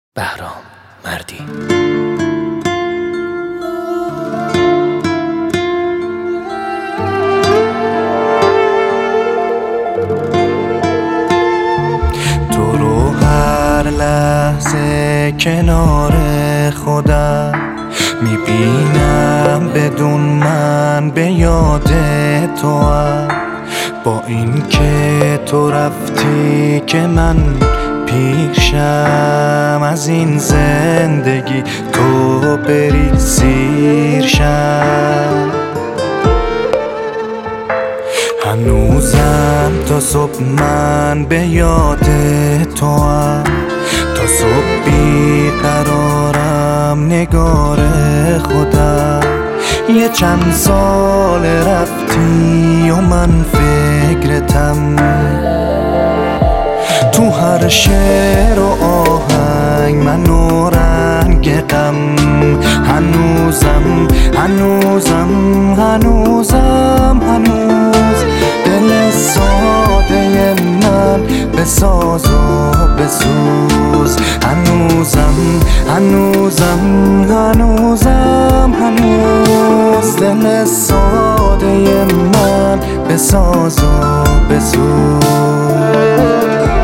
بهرام مردی. تو رو هر لحظه کنار خودم میبینم، بدون من به یاد تو هم. با این که تو رفتی که من پیشم، از این زندگی تو بری سیر شم. هنوزم تا صبح من به یاد تو هم، تا صبح بیقرارم نگار خودم. یه چند سال رفتی و من فکرتم، تو هر شعر و آهنگ من و رنگ غم. هنوز دل ساده من بساز و بسوز. هنوز دل ساده من بساز و بسوز.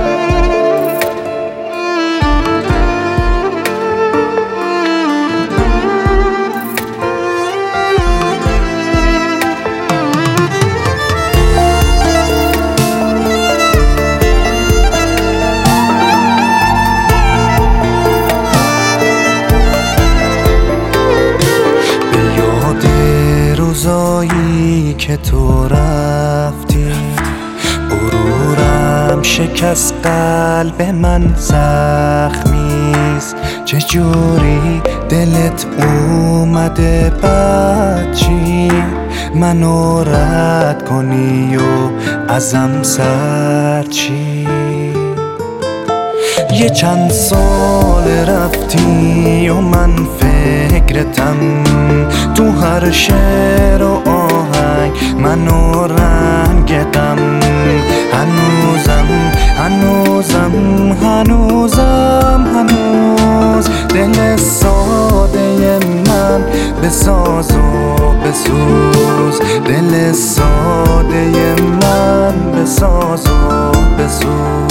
روزایی که تو رفتی، غرورم شکست، قلب من زخمیست. چجوری دلت اومده بد چی منو رد کنی و ازم سر چی؟ یه چند سال رفتی و من فکرتم، تو هر شعر و آهنگ من و رنگ غم. هنوز دل ساده من بساز و بسوز. دل ساده من بساز و بسوز.